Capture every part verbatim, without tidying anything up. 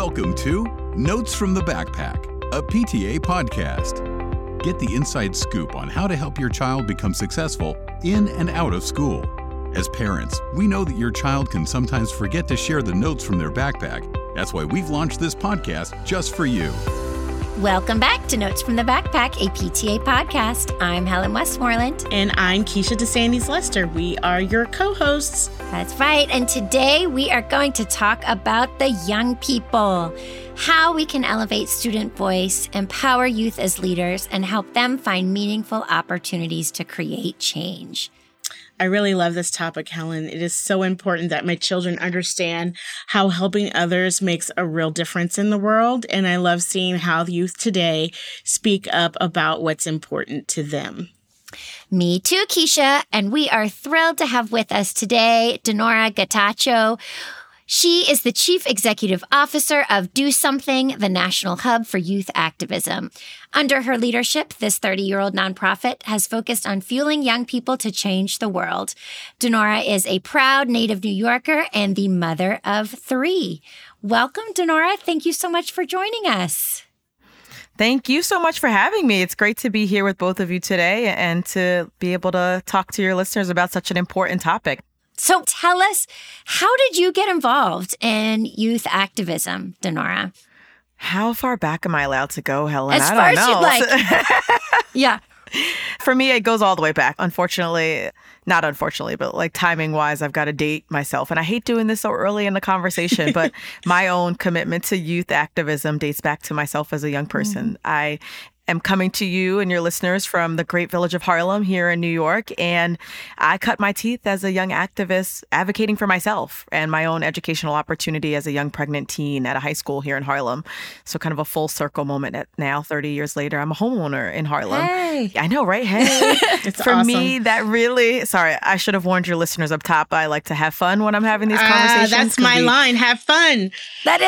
Welcome to Notes from the Backpack, a P T A podcast. Get the inside scoop on how to help your child become successful in and out of school. As parents, we know that your child can sometimes forget to share the notes from their backpack. That's why we've launched this podcast just for you. Welcome back to Notes from the Backpack, a P T A podcast. I'm Helen Westmoreland. And I'm Keisha DeSandes Lester. We are your co-hosts. That's right. And today we are going to talk about the young people, how we can elevate student voice, empower youth as leaders, and help them find meaningful opportunities to create change. I really love this topic, Helen. It is so important that my children understand how helping others makes a real difference in the world. And I love seeing how the youth today speak up about what's important to them. Me too, Keisha. And we are thrilled to have with us today Dinora Getachew. She is the Chief Executive Officer of Do Something, the National Hub for Youth Activism. Under her leadership, this thirty-year-old nonprofit has focused on fueling young people to change the world. Dinora is a proud native New Yorker and the mother of three. Welcome, Dinora. Thank you so much for joining us. Thank you so much for having me. It's great to be here with both of you today and to be able to talk to your listeners about such an important topic. So tell us, how did you get involved in youth activism, Dinora? How far back am I allowed to go, Helen? As I far don't as know. you'd like. Yeah. For me, it goes all the way back. Unfortunately, not unfortunately, but like timing wise, I've got to date myself. And I hate doing this so early in the conversation, but my own commitment to youth activism dates back to myself as a young person. Mm. I am coming to you and your listeners from the great village of Harlem here in New York. And I cut my teeth as a young activist advocating for myself and my own educational opportunity as a young pregnant teen at a high school here in Harlem. So kind of a full circle moment at now, thirty years later, I'm a homeowner in Harlem. Hey. I know, right? Hey. It's for awesome. me, that really, sorry, I should have warned your listeners up top. I like to have fun when I'm having these conversations. Uh, that's my we... line. Have fun. That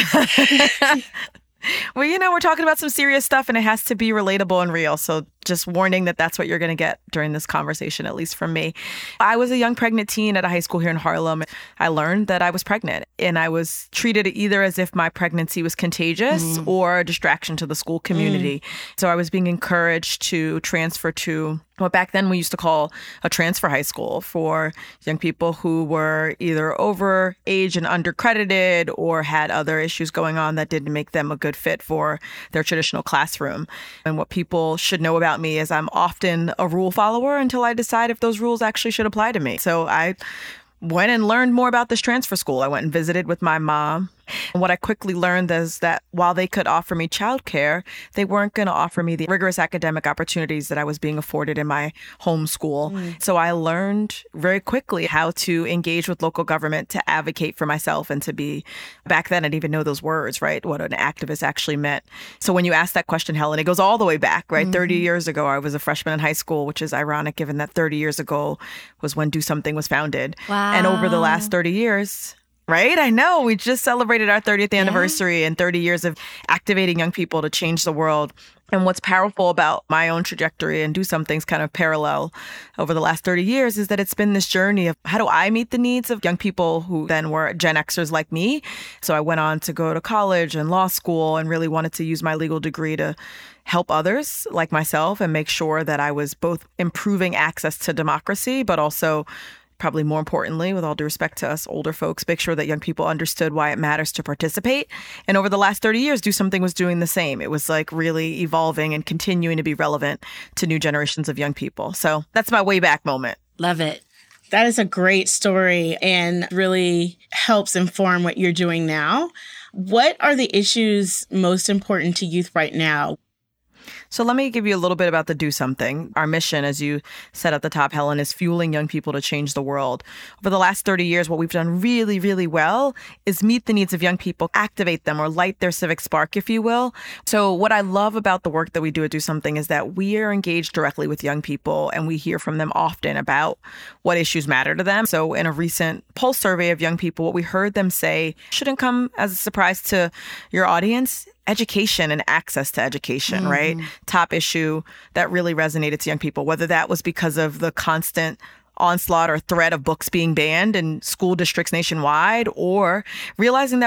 is. Well, you know, we're talking about some serious stuff and it has to be relatable and real. So just warning that that's what you're going to get during this conversation, at least from me. I was a young pregnant teen at a high school here in Harlem. I learned that I was pregnant and I was treated either as if my pregnancy was contagious mm. or a distraction to the school community. Mm. So I was being encouraged to transfer to what back then we used to call a transfer high school for young people who were either over age and undercredited or had other issues going on that didn't make them a good fit for their traditional classroom. And what people should know about me is I'm often a rule follower until I decide if those rules actually should apply to me. So I went and learned more about this transfer school. I went and visited with my mom. And what I quickly learned is that while they could offer me childcare, they weren't going to offer me the rigorous academic opportunities that I was being afforded in my home school. Mm. So I learned very quickly how to engage with local government to advocate for myself and to be, back then I didn't even know those words, right? What an activist actually meant. So when you ask that question, Helen, it goes all the way back, right? Mm-hmm. thirty years ago, I was a freshman in high school, which is ironic given that thirty years ago was when Do Something was founded. Wow. And over the last thirty years, right? I know. We just celebrated our thirtieth anniversary yeah. and thirty years of activating young people to change the world. And what's powerful about my own trajectory and Do Something's kind of parallel over the last thirty years is that it's been this journey of how do I meet the needs of young people who then were Gen Xers like me. So I went on to go to college and law school and really wanted to use my legal degree to help others like myself and make sure that I was both improving access to democracy, but also probably more importantly, with all due respect to us older folks, make sure that young people understood why it matters to participate. And over the last thirty years, Do Something was doing the same. It was like really evolving and continuing to be relevant to new generations of young people. So that's my way back moment. Love it. That is a great story and really helps inform what you're doing now. What are the issues most important to youth right now? So let me give you a little bit about the Do Something. Our mission, as you said at the top, Helen, is fueling young people to change the world. Over the last thirty years, what we've done really, really well is meet the needs of young people, activate them or light their civic spark, if you will. So what I love about the work that we do at Do Something is that we are engaged directly with young people and we hear from them often about what issues matter to them. So in a recent pulse survey of young people, what we heard them say shouldn't come as a surprise to your audience. Education and access to education, mm-hmm. right? Top issue that really resonated to young people, whether that was because of the constant onslaught or threat of books being banned in school districts nationwide, or realizing that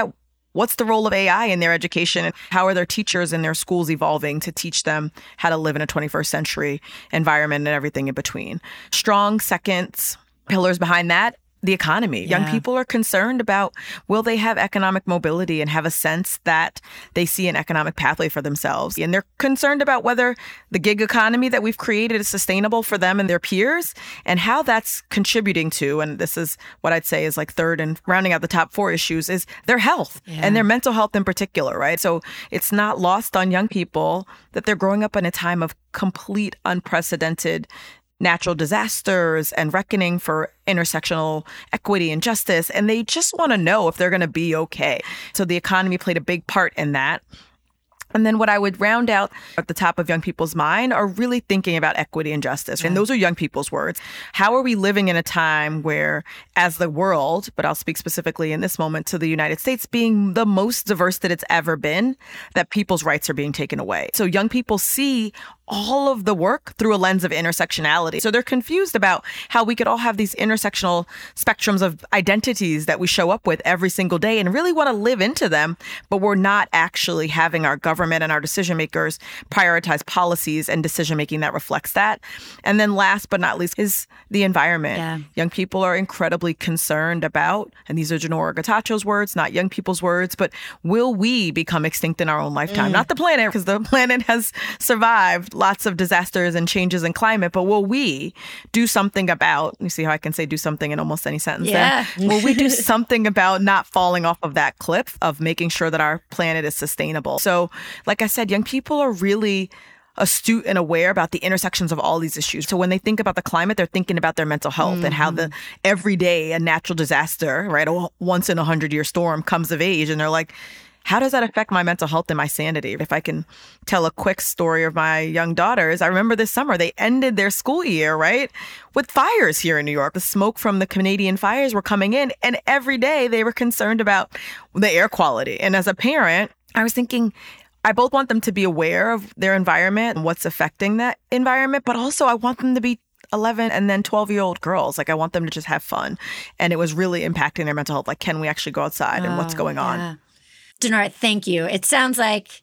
what's the role of A I in their education? And how are their teachers in their schools evolving to teach them how to live in a twenty-first century environment and everything in between? Strong second pillars behind that, the economy. Yeah. Young people are concerned about, will they have economic mobility and have a sense that they see an economic pathway for themselves? And they're concerned about whether the gig economy that we've created is sustainable for them and their peers, and how that's contributing to, and this is what I'd say is like third and rounding out the top four issues, is their health Yeah. and their mental health in particular, right? So it's not lost on young people that they're growing up in a time of complete unprecedented natural disasters and reckoning for intersectional equity and justice. And they just want to know if they're going to be okay. So the economy played a big part in that. And then what I would round out at the top of young people's mind are really thinking about equity and justice. And those are young people's words. How are we living in a time where, as the world, but I'll speak specifically in this moment to the United States, being the most diverse that it's ever been, that people's rights are being taken away? So young people see all of the work through a lens of intersectionality. So they're confused about how we could all have these intersectional spectrums of identities that we show up with every single day and really want to live into them, but we're not actually having our government and our decision makers prioritize policies and decision making that reflects that. And then last but not least is the environment. Yeah. Young people are incredibly concerned about, and these are Dinorah Getacheo's words, not young people's words, but will we become extinct in our own lifetime? Mm. Not the planet, because the planet has survived lots of disasters and changes in climate, but will we do something about, you see how I can say do something in almost any sentence Yeah. there? Will we do something about not falling off of that cliff of making sure that our planet is sustainable? So, like I said, young people are really astute and aware about the intersections of all these issues. So when they think about the climate, they're thinking about their mental health mm-hmm. and how the everyday a natural disaster, right, a once in a hundred year storm comes of age, and they're like, how does that affect my mental health and my sanity? If I can tell a quick story of my young daughters, I remember this summer, they ended their school year, right, with fires here in New York. The smoke from the Canadian fires were coming in, and every day they were concerned about the air quality. And as a parent, I was thinking, I both want them to be aware of their environment and what's affecting that environment, but also I want them to be eleven and then twelve-year-old girls. Like, I want them to just have fun. And it was really impacting their mental health. Like, can we actually go outside and what's going on? Yeah. Dinorah, thank you. It sounds like,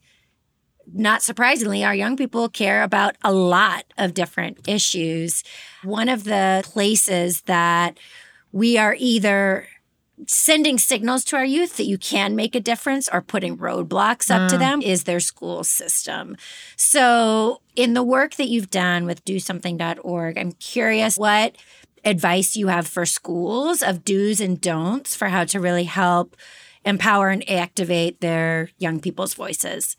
not surprisingly, our young people care about a lot of different issues. One of the places that we are either sending signals to our youth that you can make a difference or putting roadblocks up mm. to them is their school system. So in the work that you've done with do something dot org, I'm curious what advice you have for schools of do's and don'ts for how to really help empower and activate their young people's voices.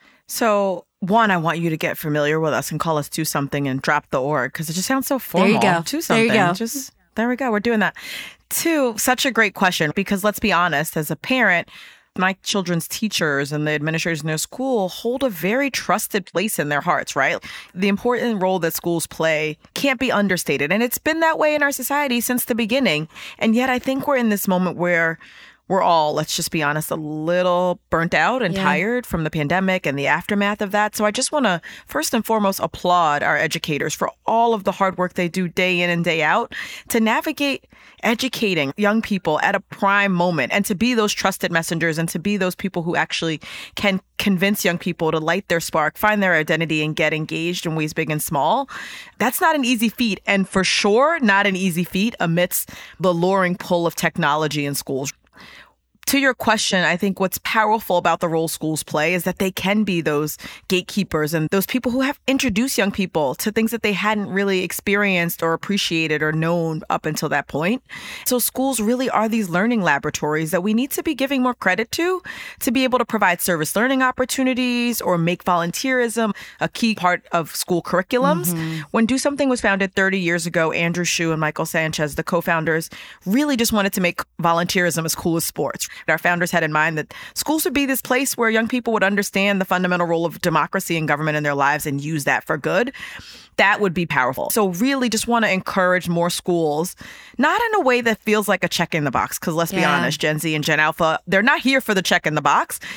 So one, I want you to get familiar with us and call us Do Something and drop the org, because it just sounds so formal. There you go. Do something. There you go. Just, there we go. We're doing that. Two, such a great question, because let's be honest, as a parent, my children's teachers and the administrators in their school hold a very trusted place in their hearts, right? The important role that schools play can't be understated. And it's been that way in our society since the beginning. And yet I think we're in this moment where we're all, let's just be honest, a little burnt out and yeah. tired from the pandemic and the aftermath of that. So I just want to first and foremost applaud our educators for all of the hard work they do day in and day out to navigate educating young people at a prime moment and to be those trusted messengers and to be those people who actually can convince young people to light their spark, find their identity, and get engaged in ways big and small. That's not an easy feat, and for sure not an easy feat amidst the luring pull of technology in schools. To your question, I think what's powerful about the role schools play is that they can be those gatekeepers and those people who have introduced young people to things that they hadn't really experienced or appreciated or known up until that point. So schools really are these learning laboratories that we need to be giving more credit to, to be able to provide service learning opportunities or make volunteerism a key part of school curriculums. Mm-hmm. When Do Something was founded thirty years ago, Andrew Shue and Michael Sanchez, the co-founders, really just wanted to make volunteerism as cool as sports. Our founders had in mind that schools would be this place where young people would understand the fundamental role of democracy and government in their lives and use that for good. That would be powerful. So really just want to encourage more schools, not in a way that feels like a check in the box, because let's yeah. be honest, Gen Z and Gen Alpha, they're not here for the check in the box.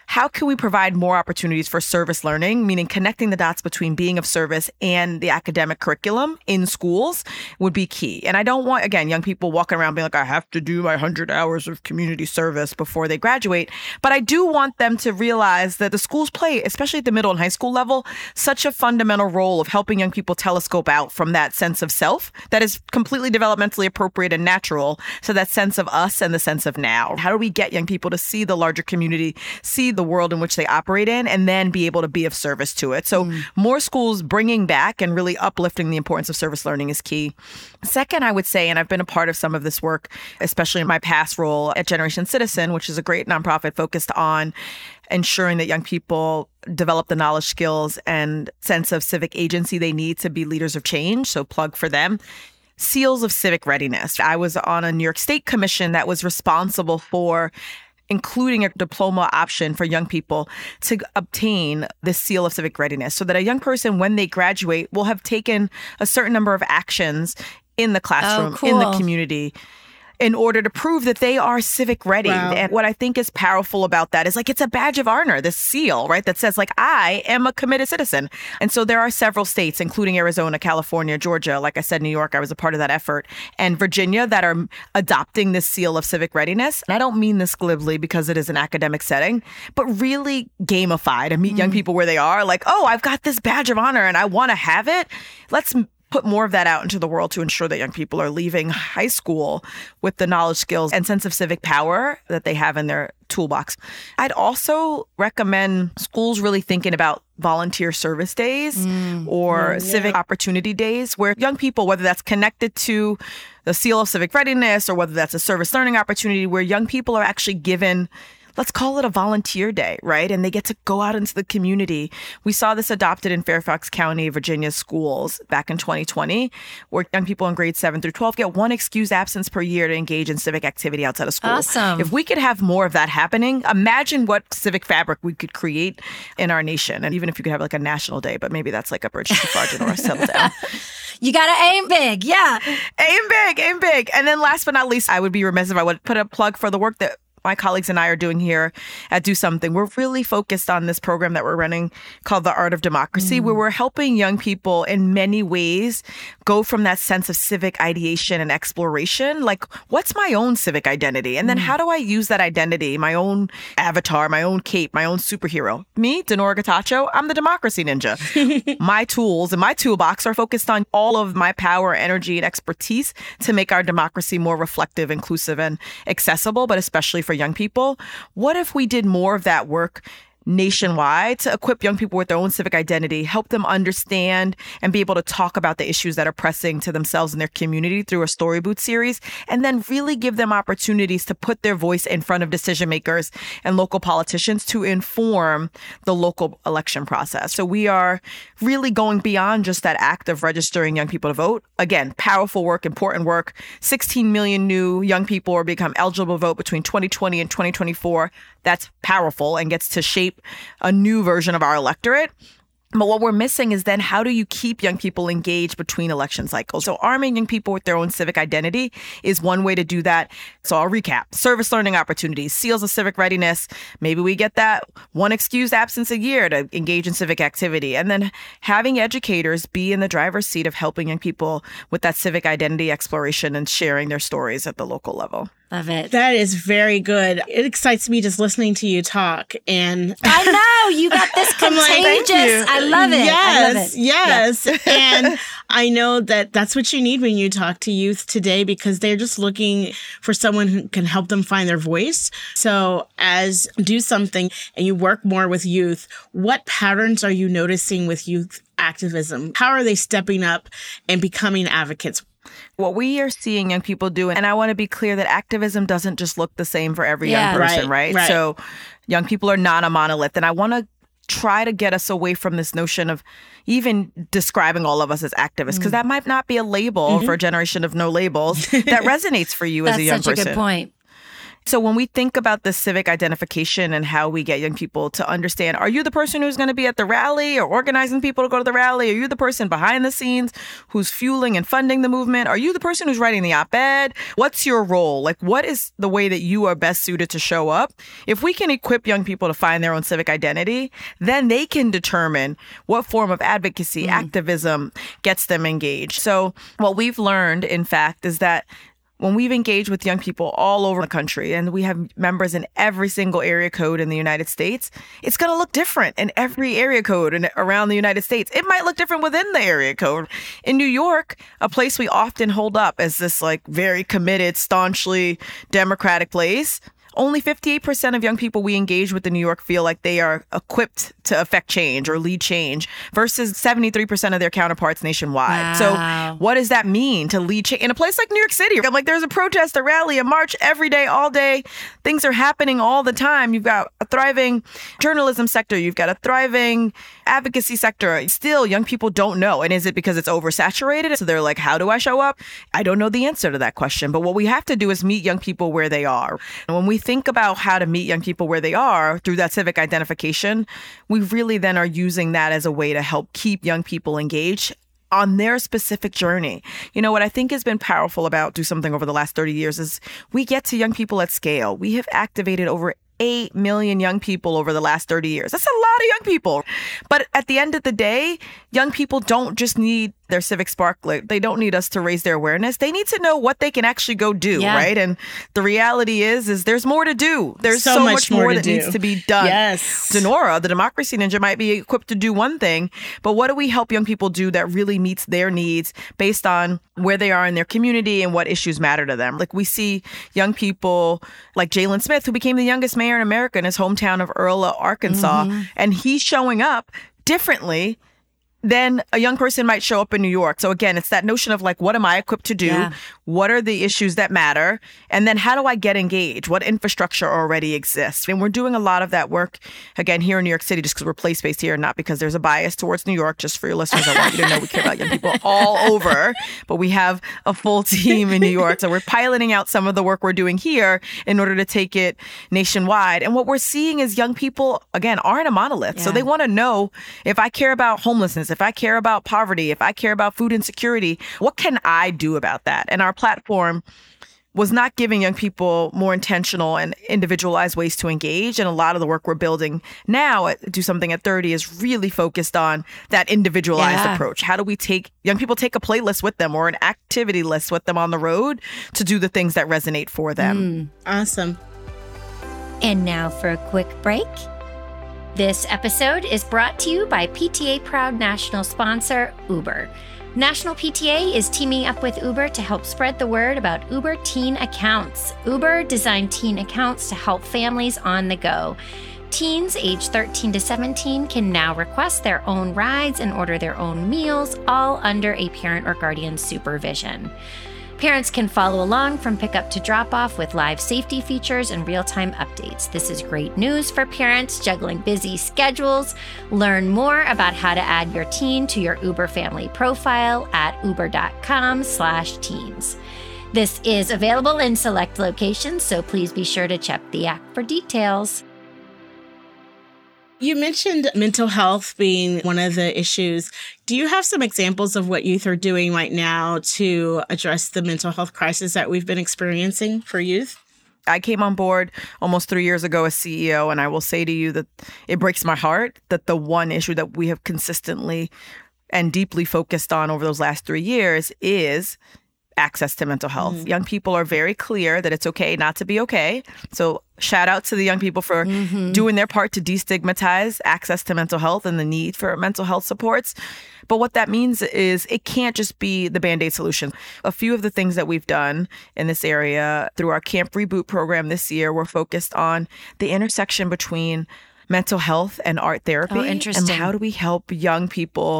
how can we provide more opportunities for service learning, meaning connecting the dots between being of service and the academic curriculum in schools would be key. And I don't want, again, young people walking around being like, I have to do my one hundred hours of community service before they graduate. But I do want them to realize that the schools play, especially at the middle and high school level, such a fundamental role of helping young people telescope out from that sense of self that is completely developmentally appropriate and natural to that sense of us and the sense of now. How do we get young people to see the larger community, see the world in which they operate in, and then be able to be of service to it? So mm. more schools bringing back and really uplifting the importance of service learning is key. Second, I would say, and I've been a part of some of this work, especially in my past role at Generation Citizen, which is a great nonprofit focused on ensuring that young people develop the knowledge, skills, and sense of civic agency they need to be leaders of change. So plug for them. Seals of civic readiness. I was on a New York State commission that was responsible for including a diploma option for young people to obtain this seal of civic readiness so that a young person, when they graduate, will have taken a certain number of actions in the classroom, oh, cool. in the community, in order to prove that they are civic ready. Wow. And what I think is powerful about that is like, it's a badge of honor, this seal, right? That says like, I am a committed citizen. And so there are several states, including Arizona, California, Georgia, like I said, New York, I was a part of that effort, and Virginia that are adopting this seal of civic readiness. And I don't mean this glibly because it is an academic setting, but really gamify to meet mm. young people where they are. Like, oh, I've got this badge of honor and I want to have it. Let's put more of that out into the world to ensure that young people are leaving high school with the knowledge, skills, and sense of civic power that they have in their toolbox. I'd also recommend schools really thinking about volunteer service days mm, or yeah. civic opportunity days where young people, whether that's connected to the seal of civic readiness or whether that's a service learning opportunity, where young people are actually given, let's call it a volunteer day, right? And they get to go out into the community. We saw this adopted in Fairfax County, Virginia schools back in twenty twenty, where young people in grades seven through twelve get one excused absence per year to engage in civic activity outside of school. Awesome. If we could have more of that happening, imagine what civic fabric we could create in our nation. And even if you could have like a national day, but maybe that's like a bridge too far to or settle down. You got to aim big. Yeah. Aim big, aim big. And then last but not least, I would be remiss if I would put a plug for the work that my colleagues and I are doing here at Do Something. We're really focused on this program that we're running called The Art of Democracy, mm. where we're helping young people in many ways go from that sense of civic ideation and exploration. Like, what's my own civic identity? And then mm. how do I use that identity, my own avatar, my own cape, my own superhero? Me, Dinora Getachew, I'm the democracy ninja. My tools and my toolbox are focused on all of my power, energy, and expertise to make our democracy more reflective, inclusive, and accessible, but especially for young people. What if we did more of that work nationwide to equip young people with their own civic identity, help them understand and be able to talk about the issues that are pressing to themselves and their community through a story booth series, and then really give them opportunities to put their voice in front of decision makers and local politicians to inform the local election process. So we are really going beyond just that act of registering young people to vote. Again, powerful work, important work. sixteen million new young people will become eligible to vote between twenty twenty and twenty twenty-four. That's powerful and gets to shape a new version of our electorate. But what we're missing is then how do you keep young people engaged between election cycles? So arming young people with their own civic identity is one way to do that. So I'll recap. Service learning opportunities, seals of civic readiness. Maybe we get that one excused absence a year to engage in civic activity. And then having educators be in the driver's seat of helping young people with that civic identity exploration and sharing their stories at the local level. Love it. That is very good. It excites me just listening to you talk. And I know you got this contagious. Like, I love it. Yes, I love it. yes. Yeah. And I know that that's what you need when you talk to youth today, because they're just looking for someone who can help them find their voice. So as Do Something and you work more with youth, what patterns are you noticing with youth activism? How are they stepping up and becoming advocates? What we are seeing young people do, and I want to be clear that activism doesn't just look the same for every yeah. young person, right, right? right? So young people are not a monolith. And I want to try to get us away from this notion of even describing all of us as activists, because mm. that might not be a label mm-hmm. for a generation of no labels that resonates for you as a young person. That's such a good point. So when we think about the civic identification and how we get young people to understand, are you the person who's going to be at the rally or organizing people to go to the rally? Are you the person behind the scenes who's fueling and funding the movement? Are you the person who's writing the op-ed? What's your role? Like, what is the way that you are best suited to show up? If we can equip young people to find their own civic identity, then they can determine what form of advocacy, mm. activism gets them engaged. So what we've learned, in fact, is that when we've engaged with young people all over the country, and we have members in every single area code in the United States, it's going to look different in every area code and around the United States. It might look different within the area code. In New York, a place we often hold up as this like very committed, staunchly Democratic place, only fifty-eight percent of young people we engage with in New York feel like they are equipped to affect change or lead change versus seventy-three percent of their counterparts nationwide. Wow. So what does that mean to lead change in a place like New York City? I'm like, there's a protest, a rally, a march every day, all day. Things are happening all the time. You've got a thriving journalism sector. You've got a thriving advocacy sector. Still, young people don't know. And is it because it's oversaturated? So they're like, how do I show up? I don't know the answer to that question. But what we have to do is meet young people where they are. And when we think about how to meet young people where they are through that civic identification, we really then are using that as a way to help keep young people engaged on their specific journey. You know, what I think has been powerful about Do Something over the last thirty years is we get to young people at scale. We have activated over eight million young people over the last thirty years. That's a lot of young people. But at the end of the day, young people don't just need their civic spark. They don't need us to raise their awareness. They need to know what they can actually go do, yeah. right? And the reality is, is there's more to do. There's so, so much, much more, more that do. needs to be done. Yes. Denora, the Democracy Ninja, might be equipped to do one thing, but what do we help young people do that really meets their needs based on where they are in their community and what issues matter to them? Like we see young people like Jalen Smith, who became the youngest mayor in America in his hometown of Earla, Arkansas, mm-hmm. and he's showing up differently then a young person might show up in New York. So again, it's that notion of like, what am I equipped to do? Yeah. What are the issues that matter? And then how do I get engaged? What infrastructure already exists? And we're doing a lot of that work, again, here in New York City, just because we're place-based here, not because there's a bias towards New York. Just for your listeners, I want you to know we care about young people all over, but we have a full team in New York. So we're piloting out some of the work we're doing here in order to take it nationwide. And what we're seeing is young people, again, aren't a monolith. Yeah. So they want to know, if I care about homelessness, if I care about poverty, if I care about food insecurity, what can I do about that? And our platform was not giving young people more intentional and individualized ways to engage. And a lot of the work we're building now at Do Something at thirty is really focused on that individualized yeah. approach. How do we take young people, take a playlist with them or an activity list with them on the road to do the things that resonate for them? Mm, awesome. And now for a quick break. This episode is brought to you by P T A proud national sponsor, Uber. National P T A is teaming up with Uber to help spread the word about Uber Teen Accounts. Uber designed teen accounts to help families on the go. Teens aged thirteen to seventeen can now request their own rides and order their own meals, all under a parent or guardian's supervision. Parents can follow along from pickup to drop-off with live safety features and real-time updates. This is great news for parents juggling busy schedules. Learn more about how to add your teen to your Uber family profile at uber.com slash teens. This is available in select locations, so please be sure to check the app for details. You mentioned mental health being one of the issues. Do you have some examples of what youth are doing right now to address the mental health crisis that we've been experiencing for youth? I came on board almost three years ago as C E O, and I will say to you that it breaks my heart that the one issue that we have consistently and deeply focused on over those last three years is access to mental health. Mm-hmm. Young people are very clear that it's okay not to be okay. So shout out to the young people for mm-hmm. doing their part to destigmatize access to mental health and the need for mental health supports. But what that means is it can't just be the Band-Aid solution. A few of the things that we've done in this area through our Camp Reboot program this year, we're focused on the intersection between mental health and art therapy. Oh, interesting. And how do we help young people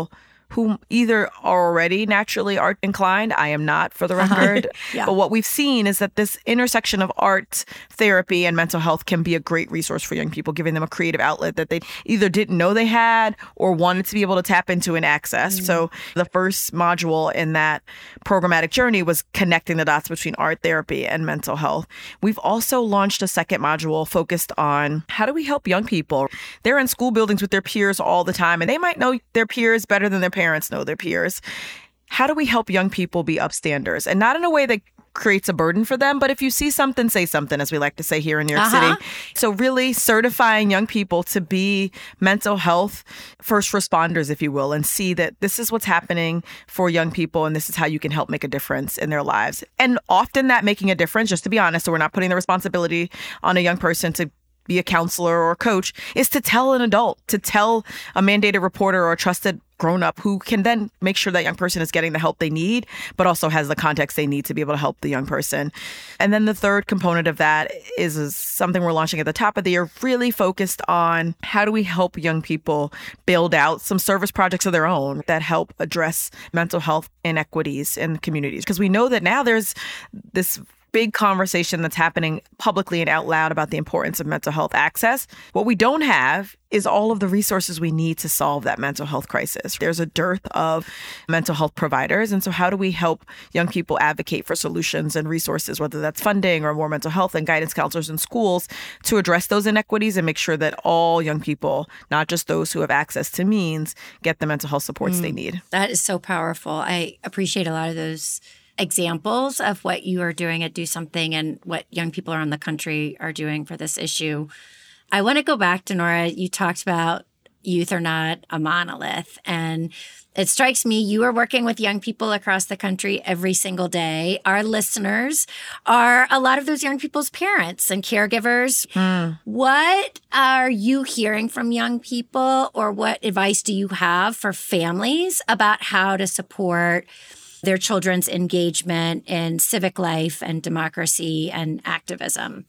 who either are already naturally art inclined. I am not, for the record. Uh-huh. Yeah. But what we've seen is that this intersection of art, therapy, and mental health can be a great resource for young people, giving them a creative outlet that they either didn't know they had or wanted to be able to tap into and access. Mm-hmm. So the first module in that programmatic journey was connecting the dots between art therapy and mental health. We've also launched a second module focused on how do we help young people? They're in school buildings with their peers all the time, and they might know their peers better than their parents know their peers. How do we help young people be upstanders? And not in a way that creates a burden for them, but if you see something, say something, as we like to say here in New York uh-huh. City. So really certifying young people to be mental health first responders, if you will, and see that this is what's happening for young people and this is how you can help make a difference in their lives. And often that making a difference, just to be honest, so we're not putting the responsibility on a young person to be a counselor or a coach, is to tell an adult, to tell a mandated reporter or a trusted grown-up who can then make sure that young person is getting the help they need, but also has the context they need to be able to help the young person. And then the third component of that is, is something we're launching at the top of the year, really focused on how do we help young people build out some service projects of their own that help address mental health inequities in communities. Because we know that now there's this big conversation that's happening publicly and out loud about the importance of mental health access. What we don't have is all of the resources we need to solve that mental health crisis. There's a dearth of mental health providers. And so how do we help young people advocate for solutions and resources, whether that's funding or more mental health and guidance counselors in schools, to address those inequities and make sure that all young people, not just those who have access to means, get the mental health supports mm. they need. That is so powerful. I appreciate a lot of those examples of what you are doing at Do Something and what young people around the country are doing for this issue. I want to go back to Nora. You talked about youth are not a monolith. And it strikes me you are working with young people across the country every single day. Our listeners are a lot of those young people's parents and caregivers. Mm. What are you hearing from young people, or what advice do you have for families about how to support their children's engagement in civic life and democracy and activism?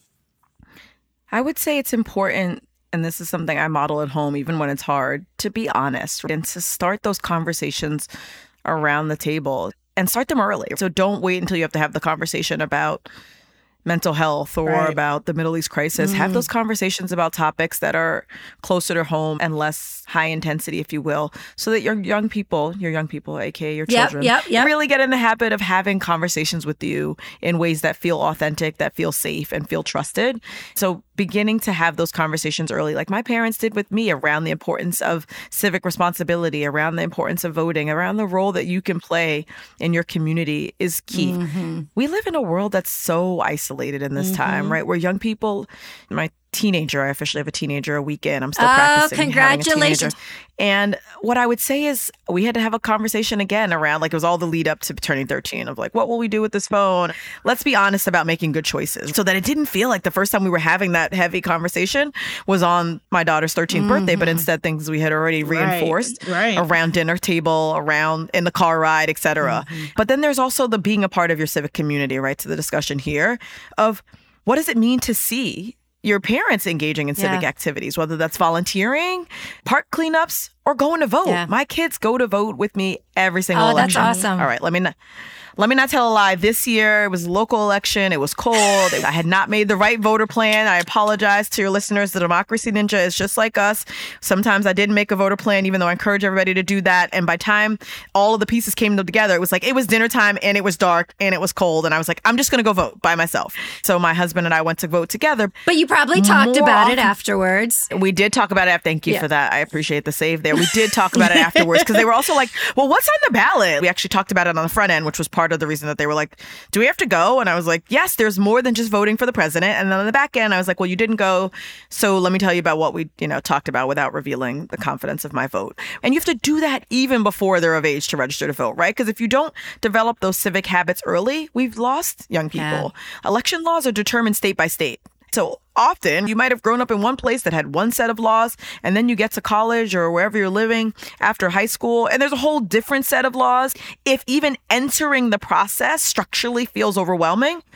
I would say it's important, and this is something I model at home even when it's hard, to be honest and to start those conversations around the table and start them early. So don't wait until you have to have the conversation about mental health or right. about the Middle East crisis. Mm. Have those conversations about topics that are closer to home and less high intensity, if you will, so that your young people, your young people, aka your children, yep, yep, yep. really get in the habit of having conversations with you in ways that feel authentic, that feel safe, and feel trusted. So beginning to have those conversations early, like my parents did with me, around the importance of civic responsibility, around the importance of voting, around the role that you can play in your community is key. Mm-hmm. We live in a world that's so isolated in this mm-hmm. time, right? Where young people, my teenager, I officially have a teenager a weekend. I'm still oh, practicing. Congratulations. And what I would say is we had to have a conversation again around, like, it was all the lead up to turning thirteen of like, what will we do with this phone? Let's be honest about making good choices, so that it didn't feel like the first time we were having that heavy conversation was on my daughter's thirteenth mm-hmm. birthday, but instead things we had already reinforced right, right. around dinner table, around in the car ride, et cetera. Mm-hmm. But then there's also the being a part of your civic community, right? To the discussion here of what does it mean to see your parents engaging in civic yeah. activities, whether that's volunteering, park cleanups, or going to vote. Yeah. My kids go to vote with me every single oh, election. Oh, that's awesome. All right, let me not, let me not tell a lie. This year, it was a local election. It was cold. I had not made the right voter plan. I apologize to your listeners. The Democracy Ninja is just like us. Sometimes I didn't make a voter plan, even though I encourage everybody to do that. And by time all of the pieces came together, it was like, it was dinner time and it was dark and it was cold. And I was like, I'm just going to go vote by myself. So my husband and I went to vote together. But you probably talked More about often, it afterwards. We did talk about it. Thank you yeah. for that. I appreciate the save there. We did talk about it afterwards because they were also like, well, what's on the ballot? We actually talked about it on the front end, which was part of the reason that they were like, do we have to go? And I was like, yes, there's more than just voting for the president. And then on the back end, I was like, well, you didn't go. So let me tell you about what we, you know, talked about without revealing the confidence of my vote. And you have to do that even before they're of age to register to vote, right? Because if you don't develop those civic habits early, we've lost young people. Yeah. Election laws are determined state by state. So often you might have grown up in one place that had one set of laws, and then you get to college or wherever you're living after high school, and there's a whole different set of laws. If even entering the process structurally feels overwhelming,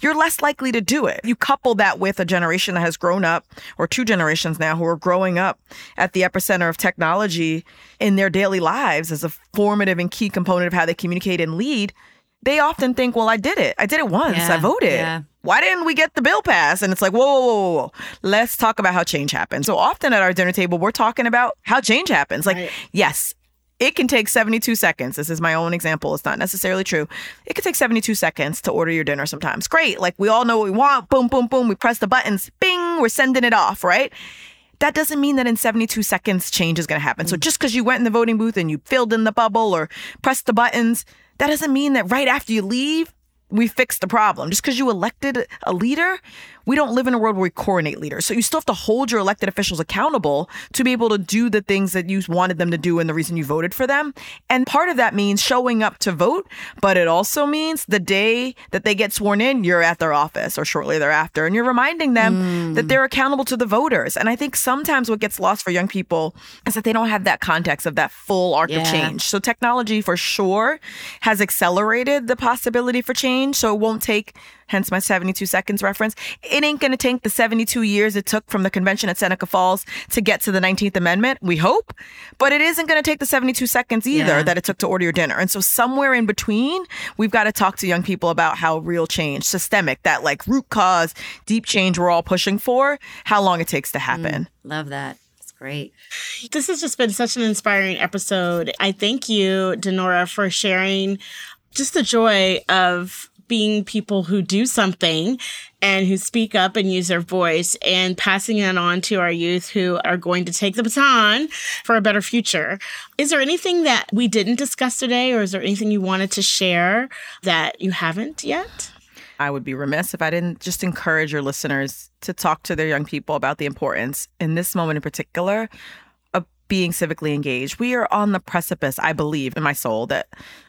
you're less likely to do it. You couple that with a generation that has grown up, or two generations now, who are growing up at the epicenter of technology in their daily lives as a formative and key component of how they communicate and lead. They often think, well, I did it. I did it once. Yeah, I voted. yeah. Why didn't we get the bill passed? And it's like, whoa, whoa, whoa, whoa. Let's talk about how change happens. So often at our dinner table, we're talking about how change happens. Like, right. yes, it can take seventy-two seconds. This is my own example. It's not necessarily true. It can take seventy-two seconds to order your dinner sometimes. Great. Like, we all know what we want. Boom, boom, boom. We press the buttons. Bing. We're sending it off, right? That doesn't mean that in seventy-two seconds, change is going to happen. So just because you went in the voting booth and you filled in the bubble or pressed the buttons, that doesn't mean that right after you leave, we fix the problem. Just because you elected a leader, we don't live in a world where we coronate leaders. So you still have to hold your elected officials accountable to be able to do the things that you wanted them to do and the reason you voted for them. And part of that means showing up to vote, but it also means the day that they get sworn in, you're at their office or shortly thereafter, and you're reminding them mm. that they're accountable to the voters. And I think sometimes what gets lost for young people is that they don't have that context of that full arc yeah. of change. So technology for sure has accelerated the possibility for change. So it won't take, hence my seventy-two seconds reference. It ain't going to take the seventy-two years it took from the convention at Seneca Falls to get to the nineteenth Amendment, we hope. But it isn't going to take the seventy-two seconds either yeah. that it took to order your dinner. And so somewhere in between, we've got to talk to young people about how real change, systemic, that like root cause, deep change we're all pushing for, how long it takes to happen. Mm, love that. It's great. This has just been such an inspiring episode. I thank you, Dinora, for sharing just the joy of being people who do something and who speak up and use their voice and passing that on to our youth who are going to take the baton for a better future. Is there anything that we didn't discuss today, or is there anything you wanted to share that you haven't yet? I would be remiss if I didn't just encourage your listeners to talk to their young people about the importance, in this moment in particular, of being civically engaged. We are on the precipice, I believe, in my soul, that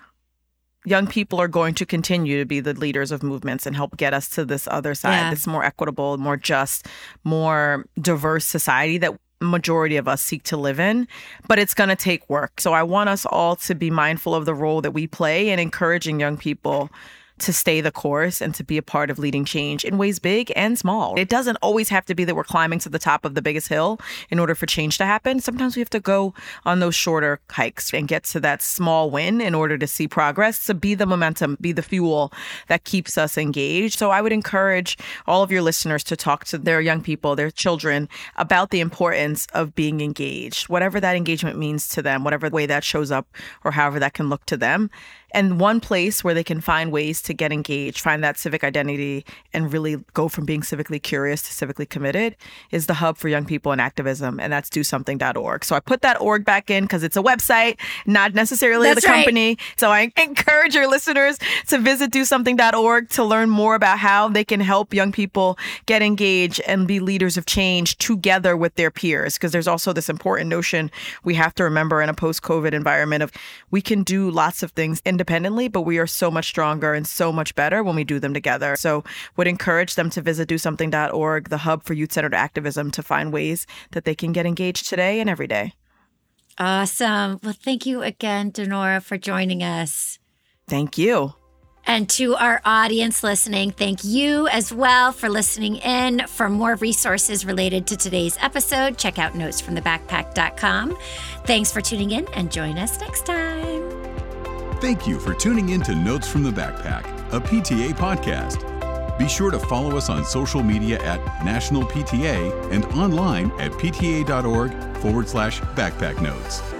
young people are going to continue to be the leaders of movements and help get us to this other side, yeah. this more equitable, more just, more diverse society that majority of us seek to live in. But it's going to take work. So I want us all to be mindful of the role that we play in encouraging young people to stay the course and to be a part of leading change in ways big and small. It doesn't always have to be that we're climbing to the top of the biggest hill in order for change to happen. Sometimes we have to go on those shorter hikes and get to that small win in order to see progress, to be the momentum, be the fuel that keeps us engaged. So I would encourage all of your listeners to talk to their young people, their children, about the importance of being engaged, whatever that engagement means to them, whatever way that shows up or however that can look to them. And one place where they can find ways to get engaged, find that civic identity, and really go from being civically curious to civically committed is the Hub for Young People in Activism, and that's do something dot org. So I put that org back in because it's a website, not necessarily that's the company. Right. So I encourage your listeners to visit do something dot org to learn more about how they can help young people get engaged and be leaders of change together with their peers. Because there's also this important notion we have to remember in a post-COVID environment of we can do lots of things independently. independently, but we are so much stronger and so much better when we do them together. So would encourage them to visit do something dot org, the hub for youth-centered activism, to find ways that they can get engaged today and every day. Awesome. Well, thank you again, Dinora, for joining us. Thank you. And to our audience listening, thank you as well for listening in. For more resources related to today's episode, check out notes from the backpack dot com. Thanks for tuning in, and join us next time. Thank you for tuning in to Notes from the Backpack, a P T A podcast. Be sure to follow us on social media at National P T A and online at P T A dot org forward slash backpack notes.